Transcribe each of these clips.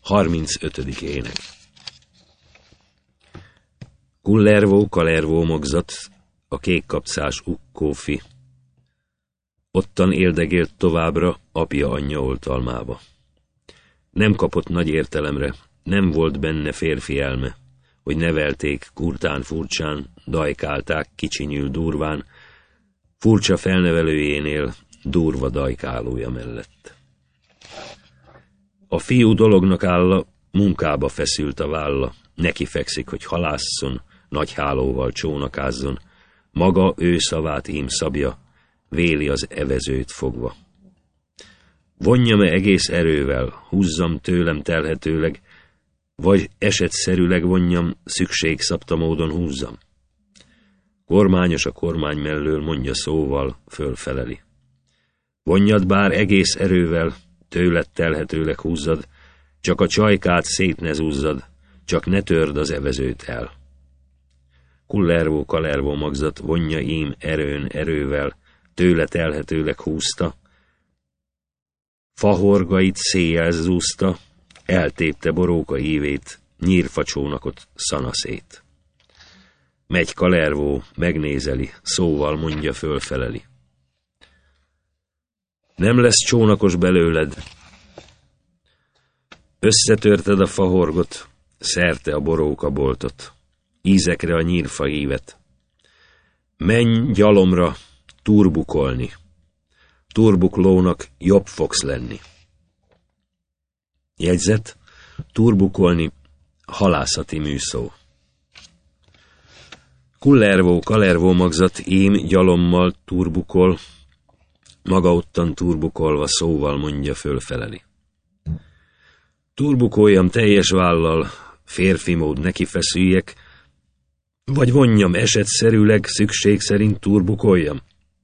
35. ének. Kullervó, kalervó mogzat, a kékkapcás ukkófi. Ottan éldegélt továbbra apja anyja oltalmába. Nem kapott nagy értelemre, nem volt benne férfi elme, hogy nevelték kurtán furcsán, dajkálták kicsinyül durván, furcsa felnevelőjénél durva dajkálója mellett. A fiú dolognak álla, munkába feszült a válla, neki fekszik, hogy halásszon, nagy hálóval csónakázzon, maga ő szavát ím szabja, véli az evezőt fogva. Vonjam-e egész erővel, húzzam tőlem telhetőleg, vagy esetszerűleg vonjam, szükségszabta módon húzzam? Kormányos a kormány mellől, mondja szóval, fölfeleli. Vonjad bár egész erővel, tőled telhetőleg húzzad, csak a csajkát szét ne zúzzad, csak ne törd az evezőt el. Kullervó, kalervó magzat, vonja ím erőn erővel, tőle telhetőleg húzta, fahorgait széjjel zúzta, eltépte boróka ívét, nyírfacsónakot szanaszét. Megy kalervó, megnézeli, szóval mondja, fölfeleli. Nem lesz csónakos belőled. Összetörted a fahorgot, szerte a borókaboltot, ízekre a nyírfa ívet. Menj gyalomra, turbukolni. Turbuklónak jobb fogsz lenni. Jegyzet, turbukolni, halászati műszó. Kullervó, kalervó magzat, ím gyalommal turbukol, maga ottan turbukolva szóval mondja, fölfeleli. Turbukoljam teljes vállal, férfi mód neki feszüljek, vagy vonjam esetszerűleg, szükség szerint turbukoljam?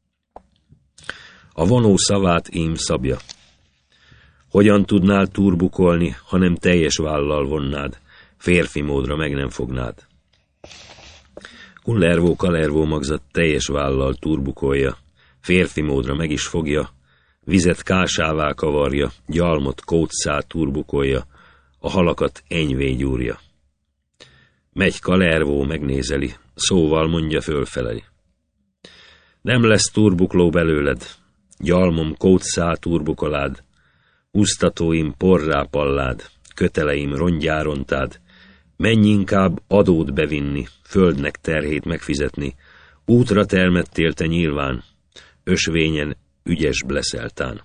A vonó szavát ím szabja. Hogyan tudnál turbukolni, ha nem teljes vállal vonnád, férfi módra meg nem fognád? Kullervó, kalervó magzat teljes vállal turbukolja, férfi módra meg is fogja, vizet kásává kavarja, gyalmot kóccá turbukolja, a halakat enyvé gyúrja. Megy kalervó, megnézeli, szóval mondja, fölfeleli. Nem lesz turbukló belőled, gyalmom kóccá turbukolád, úsztatóim porrá pallád, köteleim rongyárontád, menj inkább adót bevinni, földnek terhét megfizetni, útra termettél te nyilván, ösvényen ügyes bleszeltán.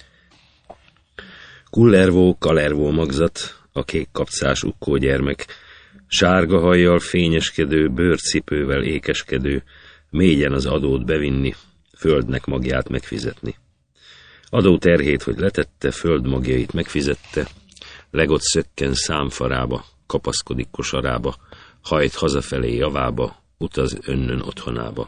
Kullervó, kalervó magzat, a kékkapcás ukkó gyermek, sárga hajjal fényeskedő, bőrcipővel ékeskedő, mégyen az adót bevinni, földnek magját megfizetni. Adó terhét, hogy letette, föld magjait megfizette, legott szökken számfarába, kapaszkodik kosarába, hajt hazafelé javába, utaz önnön otthonába.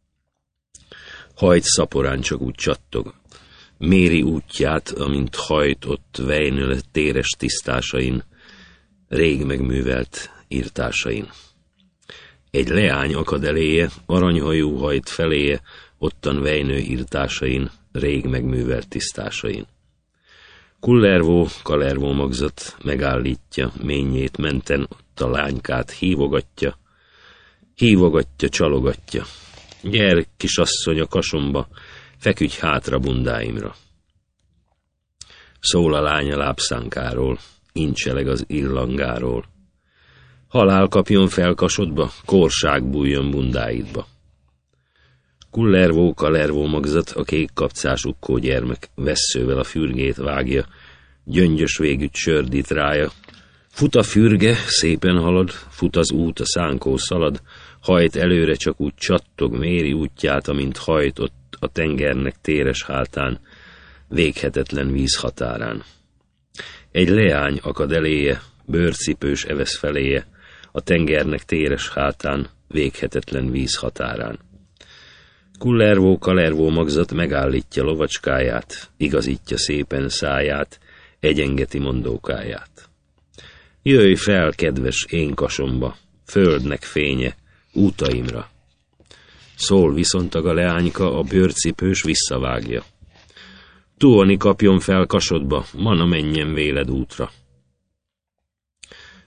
Hajt szaporán csak úgy csattog, méri útját, amint hajt ott vejnöl téres tisztásain, rég megművelt írtásain. Egy leány akad eléje, aranyhajú hajt feléje, ottan vejnő írtásain, rég megművelt tisztásain. Kullervó, kalervó magzat megállítja, ményét menten, ott a lánykát hívogatja, csalogatja. Gyere, kisasszony, a kasomba, feküdj hátra bundáimra. Szól a lány a lábszánkáról, incseleg az illangáról. Halál kapjon fel kasodba, korság bújjon bundáidba. Kullervó, kalervó magzat, a kékkapcás ukkó gyermek, vesszővel a fürgét vágja, gyöngyös végű csördít rája. Fut a fürge, szépen halad, fut az út, a szánkó szalad, hajt előre csak úgy csattog, méri útját, amint hajt ott a tengernek téres hátán, véghetetlen víz határán. Egy leány akad eléje, bőrcipős evesz feléje, a tengernek téres hátán, véghetetlen víz határán. Kullervó, kalervó magzat megállítja lovacskáját, igazítja szépen száját, egyengeti mondókáját. Jöjj fel, kedves én kasomba, földnek fénye, útaimra. Szól viszont a leányka, a bőrcipős visszavágja. Tuoni kapjon fel kasodba, mana menjen véled útra.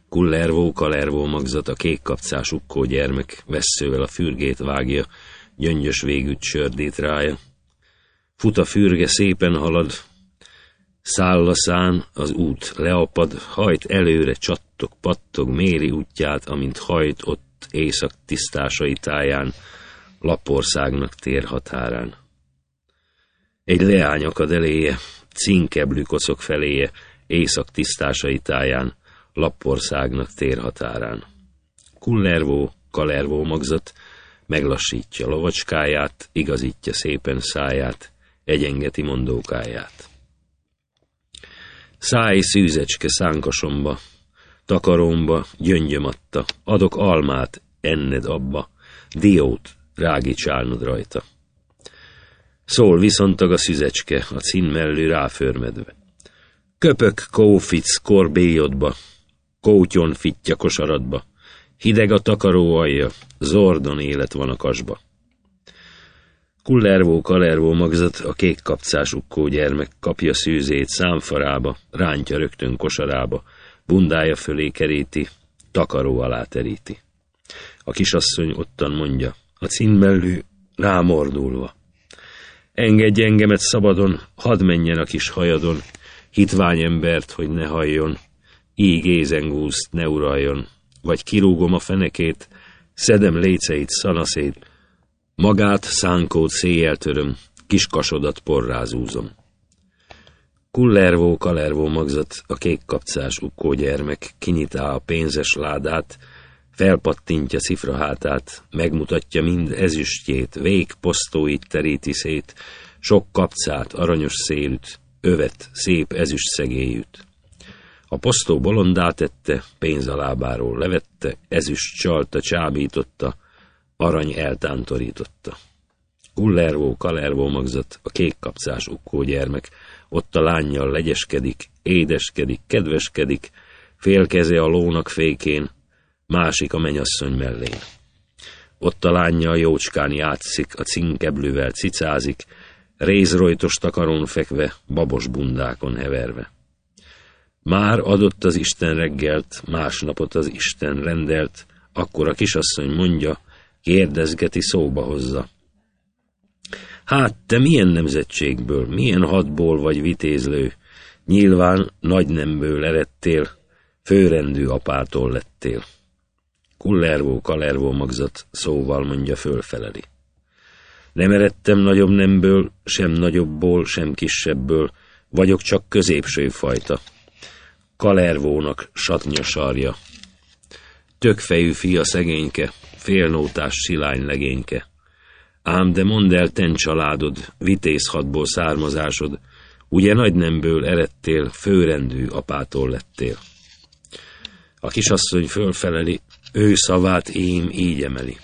Kullervó, kalervó magzat, a kék kapcás ukkó gyermek, vesszővel a fürgét vágja, gyöngyös végűt csördít rája. Fut a fürge, szépen halad, száll a szán, az út leapad, hajt előre, csattog, pattog, méri útját, amint hajt ott észak tisztásai táján, Lappországnak tér határán. Egy leány akad eléje, cinkeblű kocog feléje, észak tisztásai táján, Lappországnak tér határán. Kullervó, kalervó magzat, meglassítja lovacskáját, igazítja szépen száját, egyengeti mondókáját. Száj szűzecske szánkasomba, takaromba, gyöngyöm adta, adok almát, enned abba, diót, rágicsálnod rajta. Szól viszontag a szüzecske, a cin mellő ráförmedve. Köpök kófic korbélyodba, kótyon fittya kosaradba, hideg a takaró alja, zordon élet van a kasba. Kullervó, kalervó magzat, a kék kapcás ukkó gyermek, kapja szűzét számfarába, rántja rögtön kosarába, bundája fölé keríti, takaró alá teríti. A kisasszony ottan mondja, a címmellő rámordulva. Engedj engemet szabadon, hadd menjen a kis hajadon, hitvány embert, hogy ne halljon, íg ézengúzt ne uraljon, vagy kirúgom a fenekét, szedem léceit szanaszét, magát szánkót széjjel töröm, kis kasodat porrázúzom. Kullervó, kalervó magzat, a kék kapcás ukkó gyermek, kinyitá a pénzes ládát, felpattintja cifra hátát, megmutatja mind ezüstjét, vég posztóit teríti szét, sok kapcát, aranyos szélüt, övet, szép ezüst szegélyűt. A posztó bolondá tette, pénz a lábáról levette, ezüst csalta, csábította, arany eltántorította. Kullervó, kalervó magzat, a kék kapcás ukkó gyermek, ott a lánnyal legyeskedik, édeskedik, kedveskedik, félkeze a lónak fékén, másik a menyasszony mellén. Ott a lánnyal jócskán játszik, a cinkeblővel cicázik, rézrojtos takarón fekve, babos bundákon heverve. Már adott az Isten reggelt, másnapot az Isten rendelt, akkor a kisasszony mondja, kérdezgeti, szóba hozza. Hát te milyen nemzetségből, milyen hadból vagy vitézlő, nyilván nagy nemből eredtél, főrendű apától lettél. Kullervó, kalervó magzat szóval mondja, fölfeleli. Nem eredtem nagyobb nemből, sem nagyobbból, sem kisebből, vagyok csak középső fajta. Kalervónak satnya sarja. Tökfejű fia szegényke, félnótás silány legényke. Ám de mondd el, ten családod, vitézhatból származásod, ugye nagy nemből eredtél, főrendű apától lettél. A kisasszony fölfeleli, ő szavát ím így emeli.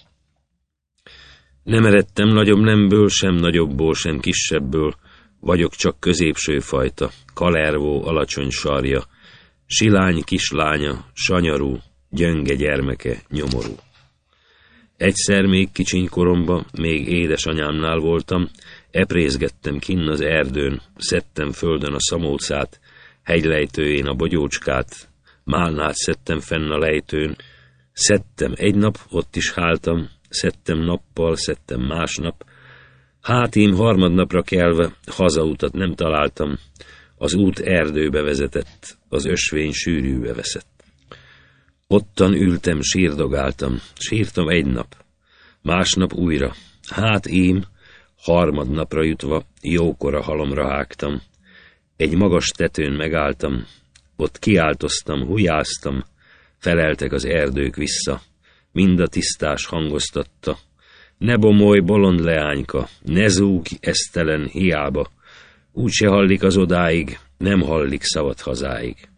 Nem eredtem nagyobb nemből, sem nagyobbból, sem kisebből, vagyok csak középső fajta, kalervó alacsony sarja, silány kislánya, sanyarú, gyönge gyermeke, nyomorú. Egyszer még kicsiny koromba, még édesanyámnál voltam, eprézgettem kinn az erdőn, szedtem földön a szamócát, hegylejtőjén a bogyócskát, málnát szedtem fenn a lejtőn, szedtem egy nap, ott is háltam, szedtem nappal, szedtem másnap, hát ím harmadnapra kelve hazautat nem találtam, az út erdőbe vezetett, az ösvény sűrűbe veszett. Ottan ültem, sírdogáltam, sírtam egy nap, másnap újra, hát ím, harmadnapra jutva jókora halomra hágtam, egy magas tetőn megálltam, ott kiáltoztam, hujáztam, feleltek az erdők vissza, mind a tisztás hangoztatta, ne bomolj, bolond leányka, ne zúgj, esztelen, hiába, úgyse hallik az odáig, nem hallik szavad hazáig.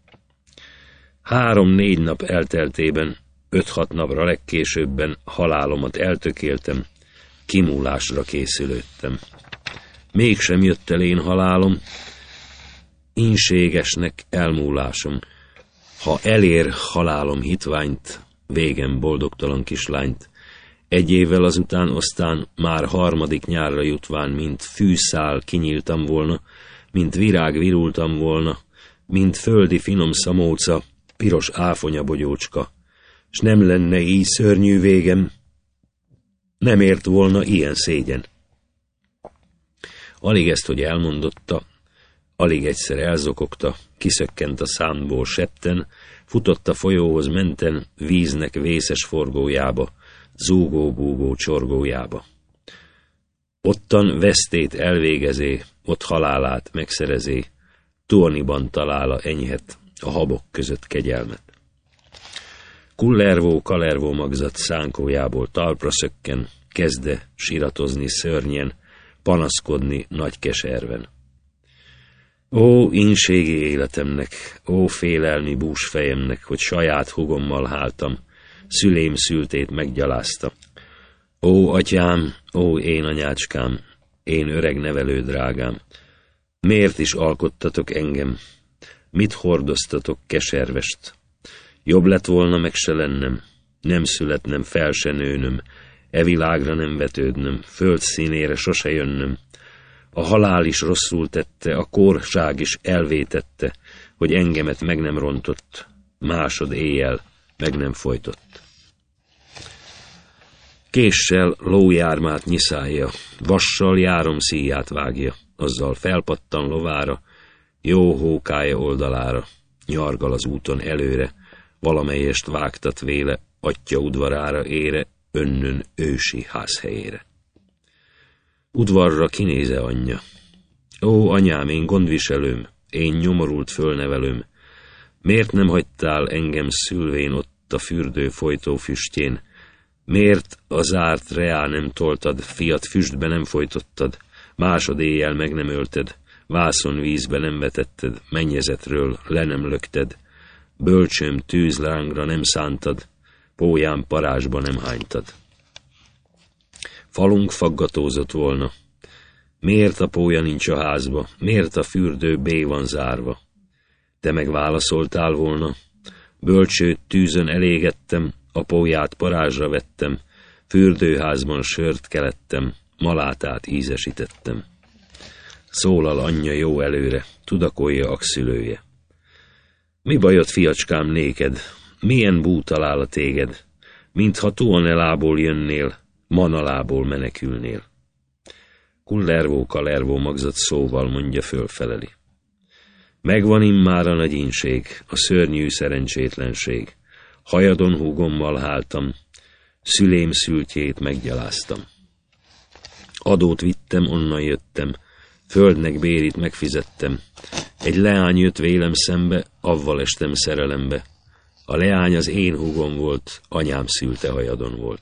3-4 nap elteltében, 5-6 napra legkésőbben halálomat eltökéltem, kimúlásra készülődtem. Mégsem jött el én halálom, ínségesnek elmúlásom. Ha elér halálom hitványt, végem boldogtalan kislányt, egy évvel azután aztán már harmadik nyárra jutván, mint fűszál kinyíltam volna, mint virág virultam volna, mint földi finom szamóca, piros áfonyabogyócska, s nem lenne így szörnyű végem, nem ért volna ilyen szégyen. Alig ezt, hogy elmondotta, alig egyszer elzokogta, kiszökkent a számból septen, futott a folyóhoz menten, víznek vészes forgójába, zúgó-búgó csorgójába. Ottan vesztét elvégezé, ott halálát megszerezé, Tuoniban talála enyhet, a habok között kegyelmet. Kullervó, kalervó magzat szánkójából talpra szökken, kezde siratozni szörnyen, panaszkodni nagy keserven. Ó, inségi életemnek, ó, félelmi búsfejemnek, hogy saját hugommal háltam, szülém szültét meggyalázta. Ó, atyám, ó, én anyácskám, én öreg nevelő drágám, miért is alkottatok engem, mit hordoztatok keservest? Jobb lett volna meg se lennem, nem születnem, fel se nőnöm, e világra nem vetődnöm, föld színére sose jönnöm. A halál is rosszul tette, a korság is elvétette, hogy engemet meg nem rontott, másod éjjel meg nem folytott. Késsel lójármát nyiszálja, vassal járomszíját vágja, azzal felpattan lovára, jó hókája oldalára, nyargal az úton előre, valamelyest vágtat véle, atya udvarára ére, önnön ősi házhelyére. Udvarra kinéze anyja. Ó, anyám, én gondviselőm, én nyomorult fölnevelőm, miért nem hagytál engem szülvén ott a fürdő folytó füstjén, miért a zárt reá nem toltad, fiat füstbe nem folytottad, másod éjjel meg nem ölted, vászon vízbe nem vetetted, mennyezetről le nem lökted, bölcsöm tűzlángra nem szántad, pólyám parázsba nem hánytad. Falunk faggatózott volna. Miért a pólya nincs a házba? Miért a fürdő bé van zárva? Te meg válaszoltál volna. Bölcsőt tűzön elégettem, a pólyát parázsra vettem, fürdőházban sört kelettem, malátát ízesítettem. Szólal anyja jó előre, tudakolja akszülője. Mi bajod, fiacskám, néked? Milyen bú talál a téged? Mintha Tuonelából jönnél, Manalából menekülnél. Kullervó, kalervó magzat szóval mondja, fölfeleli. Megvan immár a nagy ínség, a szörnyű szerencsétlenség. Hajadon húgommal háltam, szülém szültjét meggyaláztam. Adót vittem, onnan jöttem, földnek bérit megfizettem. Egy leány jött vélem szembe, avval estem szerelembe. A leány az én húgom volt, anyám szülte hajadon volt.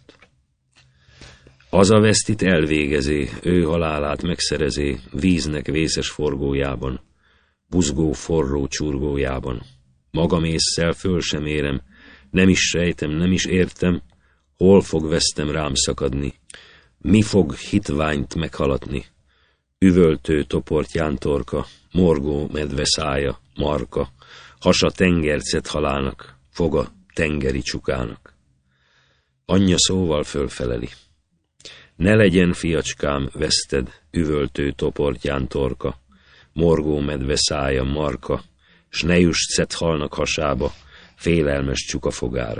Az a vesztit elvégezé, ő halálát megszerezé, víznek vészes forgójában, buzgó forró csurgójában. Magam ésszel föl sem érem, nem is sejtem, nem is értem, hol fog vesztem rám szakadni, mi fog hitványt meghalatni. Üvöltő toportján torka, morgó medve szája, marka, hasa tengercet halálnak, foga tengeri csukának. Anyja szóval fölfeleli. Ne legyen, fiacskám, veszted, üvöltő toportján torka, morgó medve szája, marka, s ne juss cethalnak hasába, félelmes csuka fogára.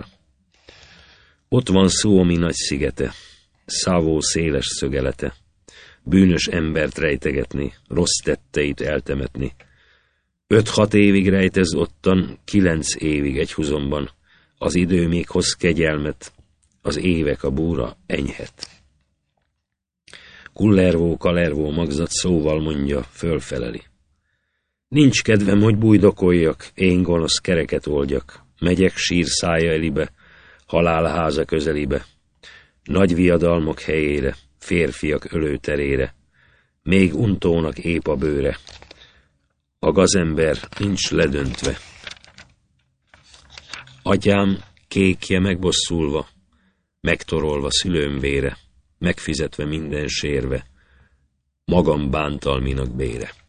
Ott van Suomi nagy szigete, Szávó széles szögelete, bűnös embert rejtegetni, rossz tetteit eltemetni. 5-6 évig rejtez ottan, 9 évig egyhuzamban, az idő még hoz kegyelmet, az évek a búra enyhet. Kullervó, kalervó magzat szóval mondja, fölfeleli. Nincs kedvem, hogy bújdokoljak, én gonosz kereket oldjak, megyek sírszája elibe, halálháza közelibe, nagy viadalmak helyére, férfiak ölőterére, még untónak épp a bőre, a gazember nincs ledöntve. Atyám kékje megbosszulva, megtorolva szülőm vére, megfizetve minden sérve, magam bántalminak bére.